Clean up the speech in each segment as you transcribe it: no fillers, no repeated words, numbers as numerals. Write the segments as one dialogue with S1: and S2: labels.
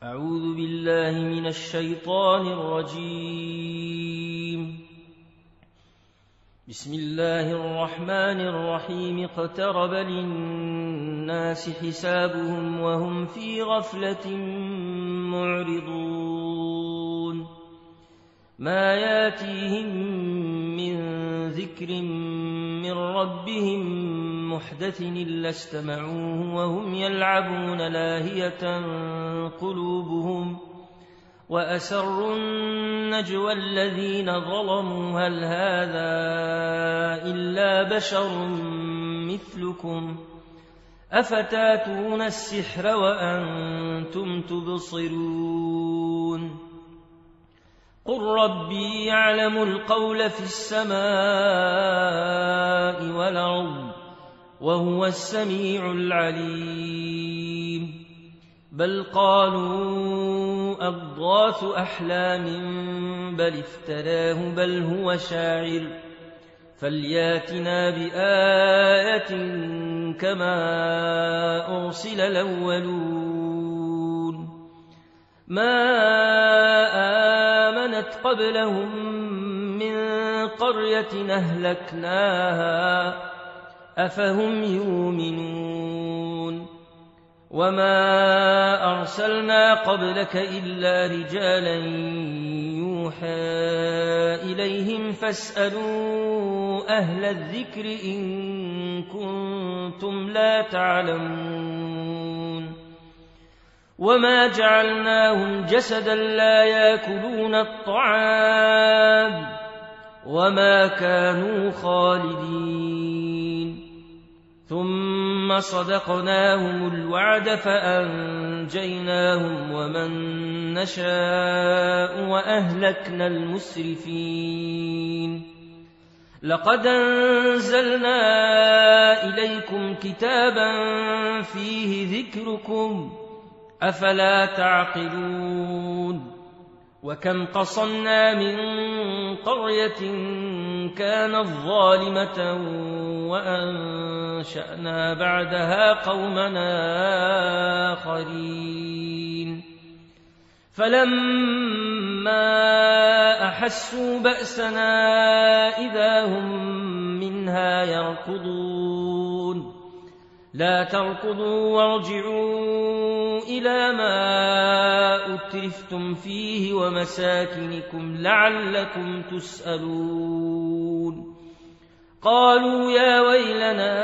S1: أعوذ بالله من الشيطان الرجيم. بسم الله الرحمن الرحيم. اقترب للناس حسابهم وهم في غفلة معرضون. ما ياتيهم من ذكر من ربهم محدث إلا استمعوه وهم يلعبون لاهية قلوبهم، وأسروا النجوى الذين ظلموا هل هذا إلا بشر مثلكم أفتاتون السحر وأنتم تبصرون. قل ربي يعلم القول في السماء والأرض وهو السميع العليم. بل قالوا أضغاث أحلام بل افتراه بل هو شاعر فلياتنا بآية كما أرسل الأولون. ما آمنت قبلهم من قرية أهلكناها أفهم يؤمنون. وما أرسلنا قبلك إلا رجالا يوحى إليهم فاسألوا أهل الذكر إن كنتم لا تعلمون. وما جعلناهم جسدا لا يأكلون الطعام وما كانوا خالدين. ثم صدقناهم الوعد فأنجيناهم ومن نشاء وأهلكنا المسرفين. لقد أنزلنا إليكم كتابا فيه ذكركم أفلا تعقلون. وكم قصمنا من قرية كانت ظالمة وأنشأنا بعدها قومنا آخرين. فلما أحسوا بأسنا إذا هم منها يركضون. لا تركضوا وارجعوا إلى ما أترفتم فيه ومساكنكم لعلكم تسألون. قالوا يا ويلنا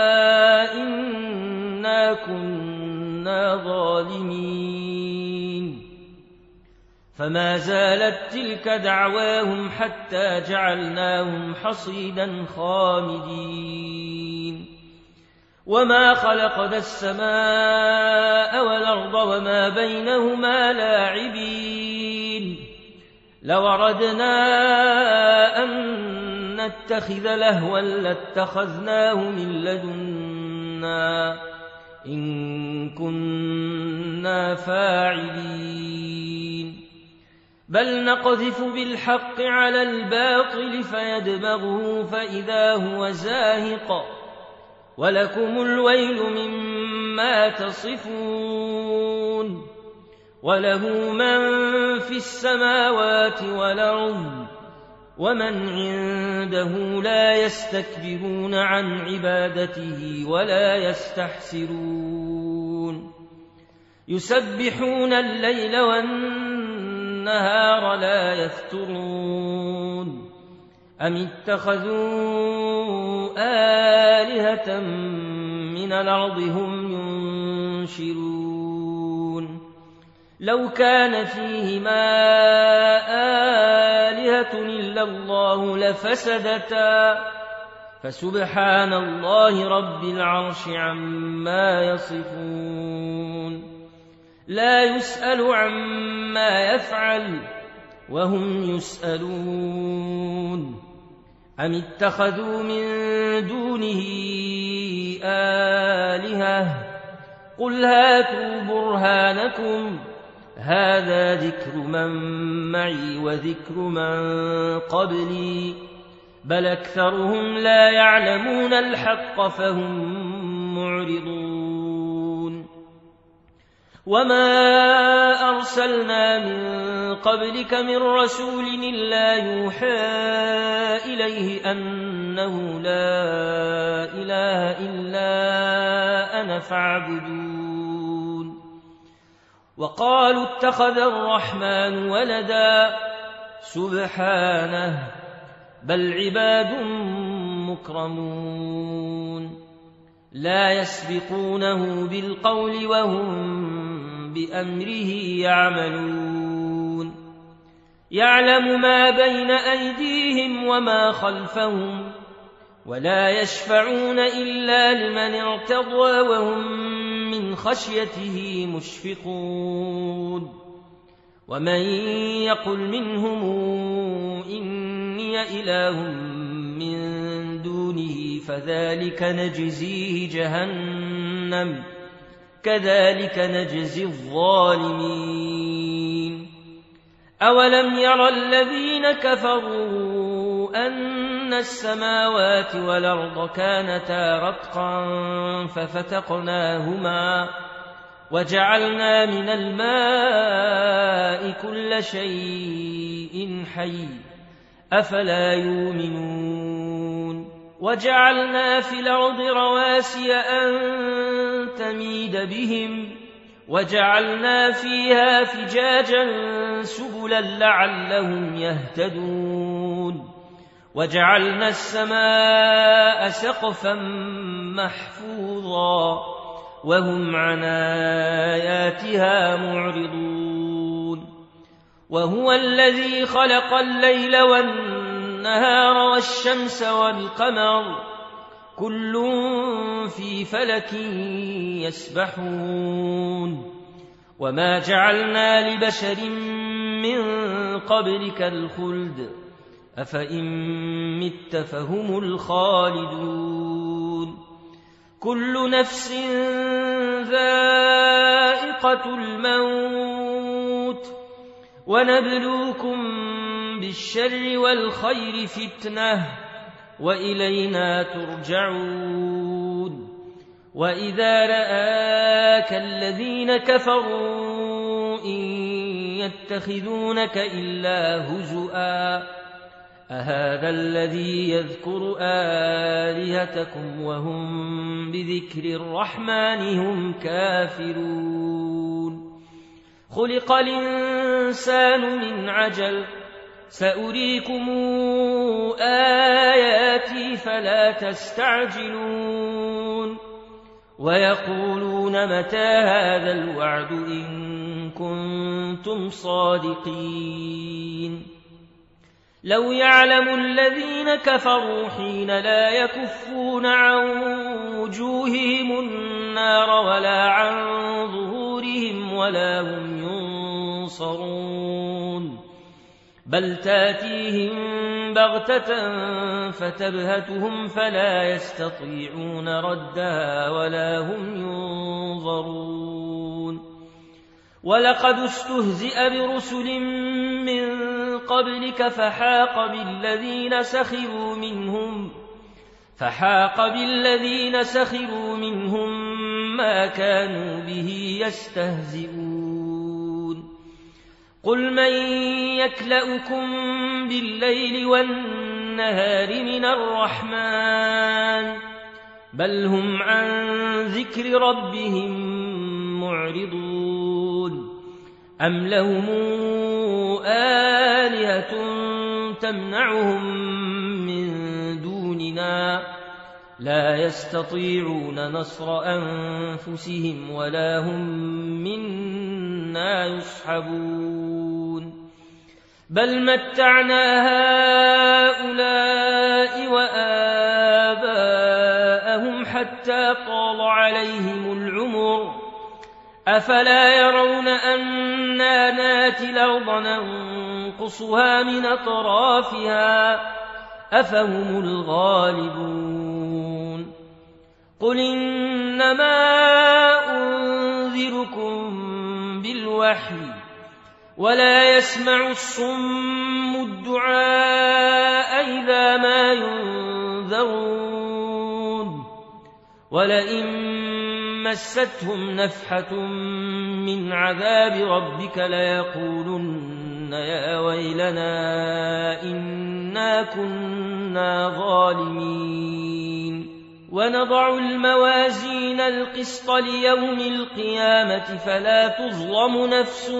S1: إنا كنا ظالمين. فما زالت تلك دعواهم حتى جعلناهم حصيدا خامدين. وما خلقنا السماء والأرض وما بينهما لاعبين. لو أردنا أن نتخذ لهوا لاتخذناه من لدنا إن كنا فاعلين. بل نقذف بالحق على الباطل فيدمغه فإذا هو زاهق ولكم الويل مما تصفون. وله من في السماوات والأرض ومن عنده لا يستكبرون عن عبادته ولا يستحسرون. يسبحون الليل والنهار لا يفترون. أم اتخذوا آلهة من الأرض هم ينشرون. لو كان فيهما آلهة إلا الله لفسدتا فسبحان الله رب العرش عما يصفون. لا يسأل عما يفعل وهم يسألون. أم اتخذوا من دونه آلهة قل هاتوا برهانكم هذا ذكر من معي وذكر من قبلي بل أكثرهم لا يعلمون الحق فهم معرضون. وما أرسلنا من قبلك من رسول إلا يوحى إليه أنه لا إله إلا أنا فاعبدون وقالوا اتخذ الرحمن ولدا سبحانه بل عباد مكرمون لا يسبقونه بالقول وهم بأمره يعملون يعلم ما بين أيديهم وما خلفهم ولا يشفعون إلا لمن ارتضى وهم من خشيته مشفقون ومن يقل منهم إني إله من دونه فذلك نجزيه جهنم كذلك نجزي الظالمين أولم ير الذين كفروا أن السماوات والأرض كانتا رتقا ففتقناهما وجعلنا من الماء كل شيء حي أفلا يؤمنون وجعلنا في الأرض رواسي أن تميد بهم وجعلنا فيها فجاجا سبلا لعلهم يهتدون وجعلنا السماء سقفا محفوظا وهم عن آياتها معرضون وهو الذي خلق الليل والنهار والشمس والقمر كل في فلك يسبحون وما جعلنا لبشر من قبلك الخلد أفإن مت فهم الخالدون كل نفس ذائقة الموت ونبلوكم بالشر والخير فتنة وإلينا ترجعون وإذا رآك الذين كفروا إن يتخذونك إلا هزؤا أهذا الذي يذكر آلهتكم وهم بذكر الرحمن هم كافرون خلق الإنسان من عجل سأريكم آياتي فلا تستعجلون ويقولون متى هذا الوعد إن كنتم صادقين لو يعلم الذين كفروا حين لا يكفون عن وجوههم النار ولا عن ظهورهم ولا هم ينصرون بل تاتيهم بغتة فتبهتهم فلا يستطيعون ردها ولا هم ينظرون ولقد استهزئ برسل من قبلك فحاق بالذين سخروا منهم ما كانوا به يستهزئون قل من يكلؤكم بالليل والنهار من الرحمن بل هم عن ذكر ربهم معرضون أم لهم آلهة تمنعهم من دوننا لا يستطيعون نصر أنفسهم ولا هم منا يصحبون بل متعنا هؤلاء وآباءهم حتى طال عليهم العمر أفلا يرون أنا ناتي الأرض ننقصها من أطرافها أفهم الغالبون قل إنما أنذركم بالوحي ولا يسمع الصم الدعاء إذا ما ينذرون ولئن مستهم نفحة من عذاب ربك ليقولن يا ويلنا إنا كنا ظالمين ونضع الموازين القسط ليوم القيامة فلا تظلم نفس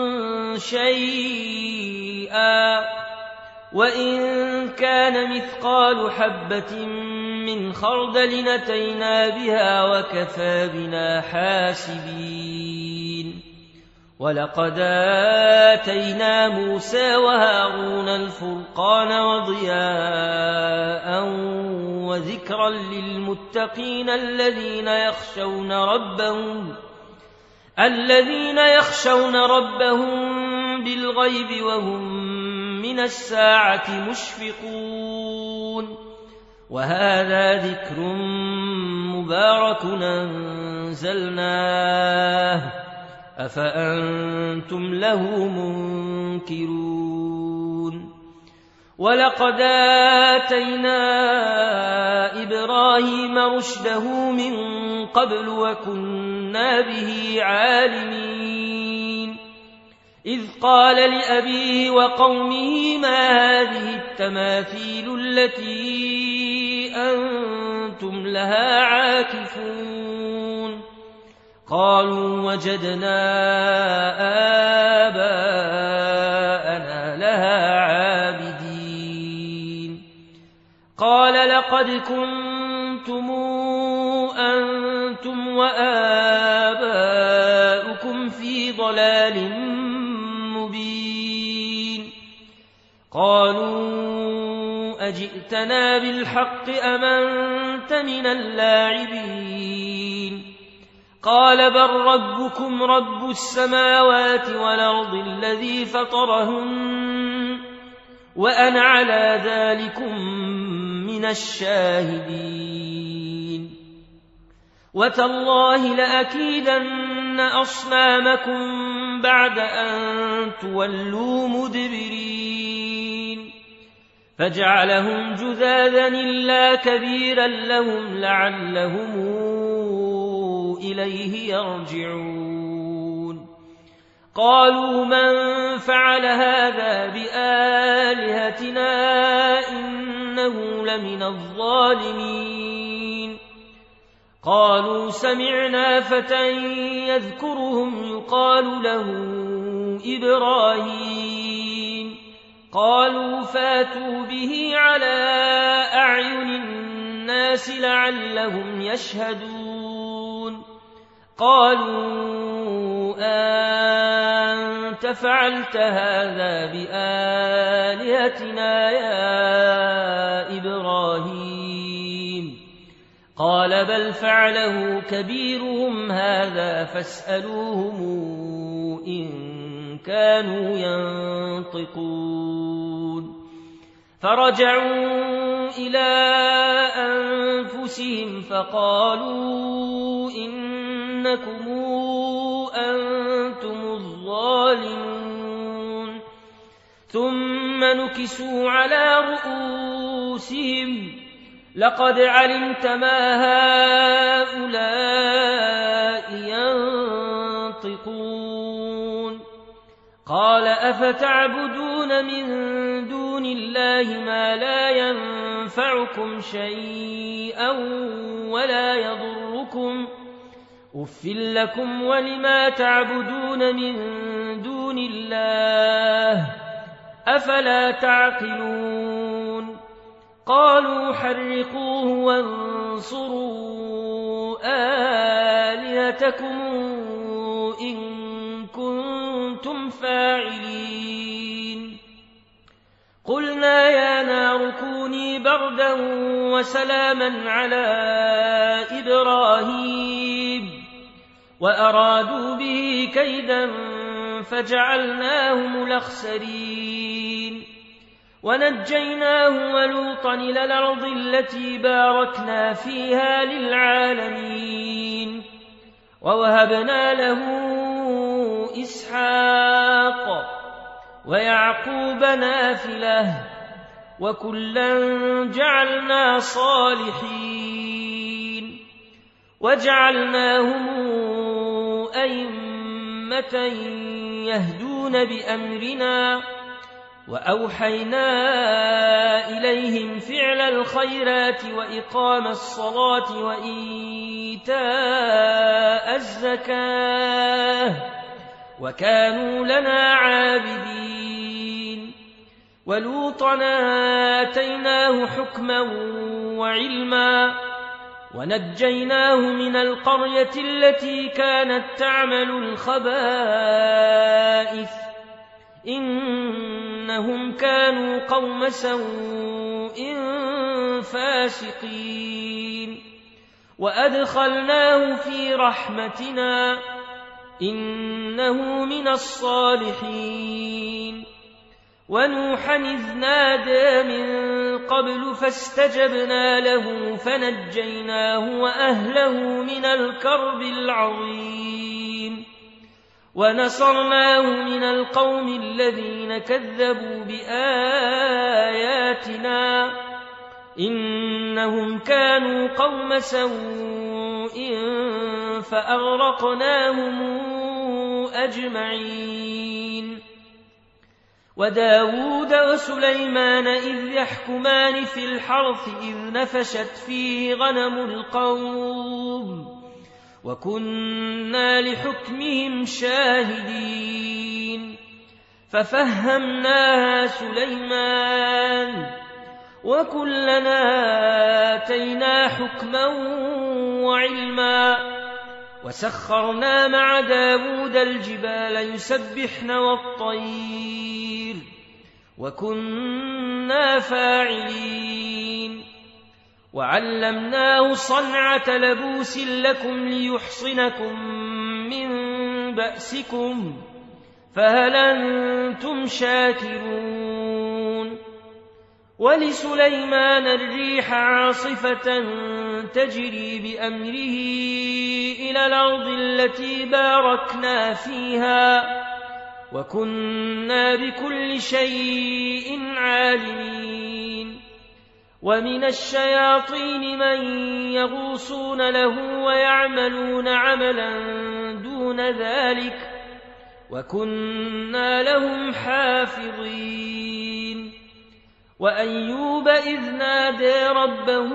S1: شيئا وإن كان مثقال حبة من خردل أتينا بها وكفى بنا حاسبين ولقد آتينا موسى وهارون الفرقان وضياء وذكرا للمتقين الذين يخشون ربهم بالغيب وهم من الساعة مشفقون وهذا ذكر مبارك أنزلناه أفأنتم له منكرون ولقد آتينا إبراهيم رشده من قبل وكنا به عالمين إذ قال لأبيه وقومه ما هذه التماثيل التي أنتم لها عاكفون قالوا وجدنا آباءنا لها عابدين قال لقد كنتم أنتم وآباؤكم في ضلال مبين قالوا أجئتنا بالحق أم أنت من اللاعبين قال بل ربكم رب السماوات والأرض الذي فطرهن وأنا على ذلكم من الشاهدين وتالله لأكيدن أصنامكم بعد أن تولوا مدبرين فجعلهم جذاذا إلا كبيرا لهم لعلهم إليه يرجعون قالوا من فعل هذا بآلهتنا إنه لمن الظالمين قالوا سمعنا فتى يذكرهم يقال له إبراهيم قالوا فاتوا به على أعين الناس لعلهم يشهدون قالوا أنت فعلت هذا بآلهتنا يا إبراهيم قال بل فعله كبيرهم هذا فاسألوهم إن كانوا ينطقون فرجعوا إلى أنفسهم فقالوا إنكم أنتم الظالمون ثم نكسوا على رؤوسهم لقد علمت ما هؤلاء ينطقون قال أفتعبدون من دون الله ما لا ينفعكم شيئا ولا يضركم أف لكم ولما تعبدون من دون الله أفلا تعقلون قالوا حرقوه وانصروا آلهتكم إن كنتم فاعلين قلنا يا نار كوني بردا وسلاما على إبراهيم وأرادوا به كيدا فجعلناهم الأخسرين ونجيناه ولوطا إلى الأرض التي باركنا فيها للعالمين ووهبنا له إسحاق ويعقوب نافلة وكلا جعلنا صالحين وجعلناهم أئمة يهدون بأمرنا وأوحينا إليهم فعل الخيرات وإقام الصلاة وإيتاء الزكاة وكانوا لنا عابدين ولوطا آتيناه حكما وعلما ونجيناه من القرية التي كانت تعمل الخبائث إنهم كانوا قوم سوء فاسقين وأدخلناه في رحمتنا إنه من الصالحين ونوحا إذ نادى من قبل فاستجبنا له فنجيناه وأهله من الكرب العظيم ونصرناه من القوم الذين كذبوا بآياتنا إنهم كانوا قوم سوء فأغرقناهم أجمعين وداود وسليمان إذ يحكمان في الحرث إذ نفشت فيه غنم القوم وكنا لحكمهم شاهدين ففهمناها سليمان وكلنا آتينا حكما وعلما وسخرنا مع داود الجبال يسبحن والطير وكنا فاعلين وعلمناه صنعة لبوس لكم ليحصنكم من بأسكم فهل أنتم شاكرون ولسليمان الريح عاصفة تجري بأمره إلى الأرض التي باركنا فيها وكنا بكل شيء عالمين ومن الشياطين من يغوصون له ويعملون عملا دون ذلك وكنا لهم حافظين وأيوب إذ نادى ربه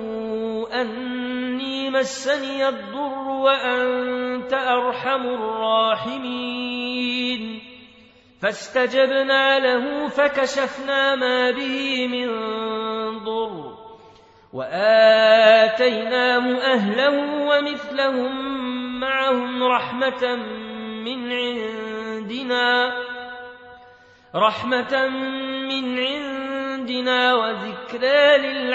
S1: أني مسني الضر وأنت أرحم الراحمين فاستجبنا له فكشفنا ما به من ضر وآتيناه أهله ومثلهم معهم رحمة من عندنا وذكرى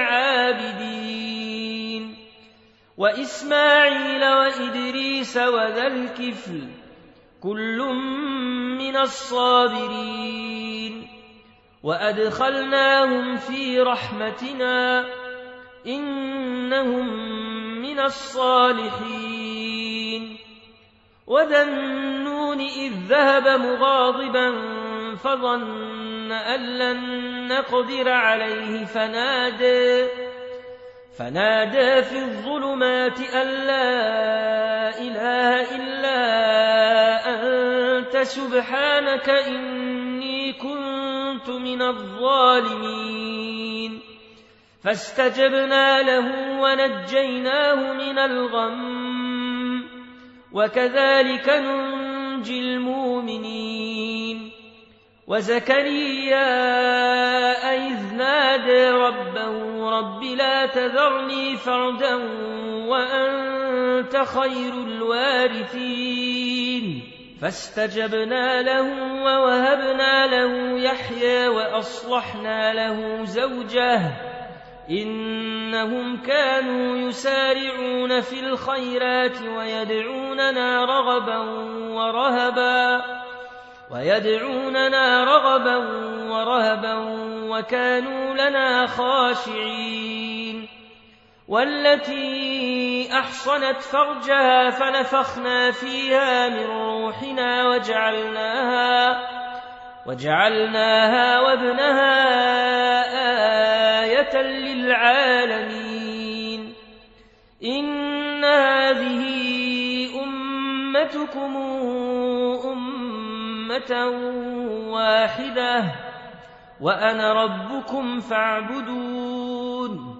S1: للعابدين وإسماعيل وإدريس وذا الكفل كل من الصابرين وأدخلناهم في رحمتنا إنهم من الصالحين وذا النون إذ ذهب مغاضبا فظن أن لن نقدر عليه فنادى في الظلمات أن لا إله إلا أنت سبحانك إني كنت من الظالمين فاستجبنا له ونجيناه من الغم وكذلك ننجي المؤمنين وزكريا إذ نادى ربه رب لا تذرني فردا وأنت خير الوارثين فاستجبنا له ووهبنا له يحيى وأصلحنا له زوجه إنهم كانوا يسارعون في الخيرات ويدعوننا رغبا ورهبا وكانوا لنا خاشعين والتي أحصنت فرجها فنفخنا فيها من روحنا وجعلناها وابنها آية للعالمين إن هذه أمتكم أمة واحدة وأنا ربكم فاعبدون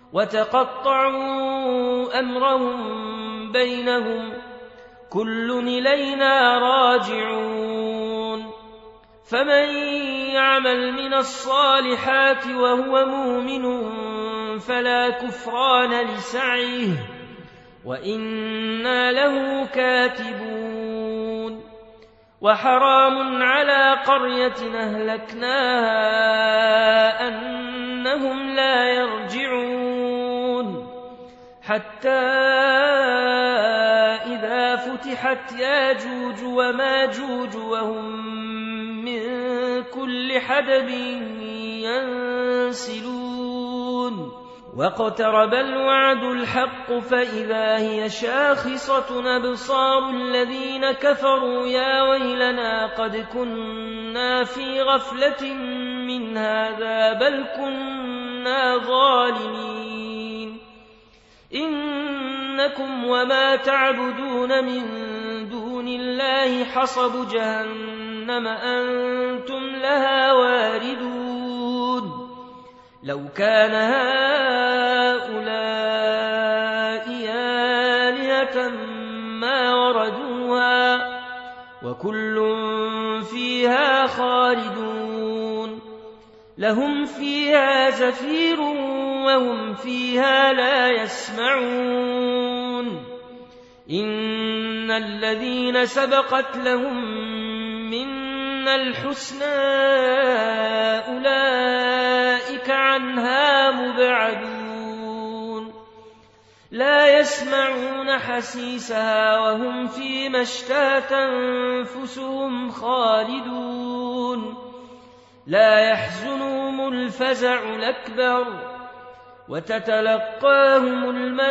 S1: وتقطعوا أمرهم بينهم كل إلينا راجعون فمن يعمل من الصالحات وهو مؤمن فلا كفران لسعيه وإنا له كاتبون وحرام على قرية أهلكناها أنهم لا يرجعون حتى إذا فتحت ياجوج وماجوج وهم من كل حدب ينسلون واقترب الوعد الحق فإذا هي شاخصة أبصار الذين كفروا يا ويلنا قد كنا في غفلة من هذا بل كنا ظالمين إنكم وما تعبدون من دون الله حصب جهنم أنتم لها واردون لو كان هؤلاء آلهة ما وردوها وكل فيها خالدون لهم فيها زفير وهم فيها لا يسمعون إن الذين سبقت لهم منا الحسنى أولئك عنها مبعدون لا يسمعون حسيسها وهم فيما اشتهت أنفسهم خالدون لا يحزنهم الفزع الأكبر وتتلقاهم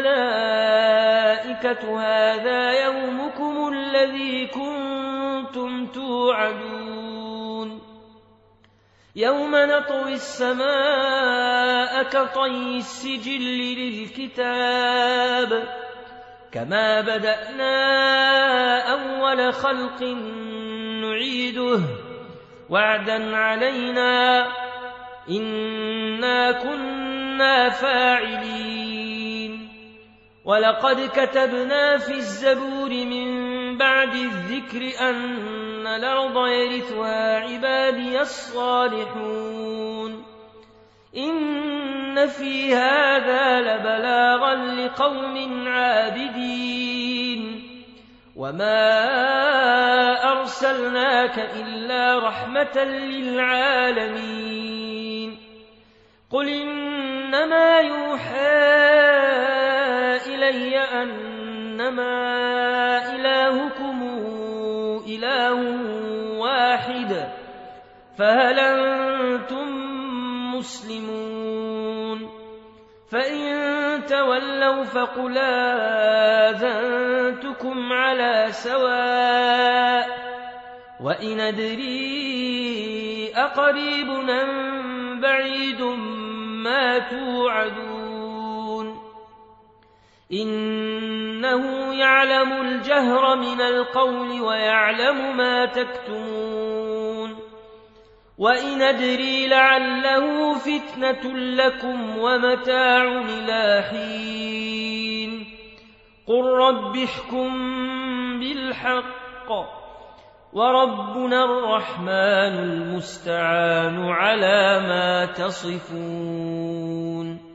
S1: الملائكة هذا يومكم الذي كنتم توعدون يوم نطوي السماء كطي السجل للكتاب كما بدأنا أول خلق نعيده وعدا علينا إنا كنا فاعلين ولقد كتبنا في الزبور من بعد الذكر أن الأرض يرثها عبادي الصالحون إن في هذا لبلاغا لقوم عابدين وما أرسلناك إلا رحمة للعالمين قل إنما يوحى إلي أنما إلهكم إله واحد فهل أنتم مسلمون فإن تولوا فقل آذنتكم على سواء وإن أدري أقريب أم بعيد ما توعدون إنه يعلم الجهر من القول ويعلم ما تكتمون وإن أدري لعله فتنة لكم ومتاع إلى حين قل رب احكم بالحق وربنا الرحمن المستعان على ما تصفون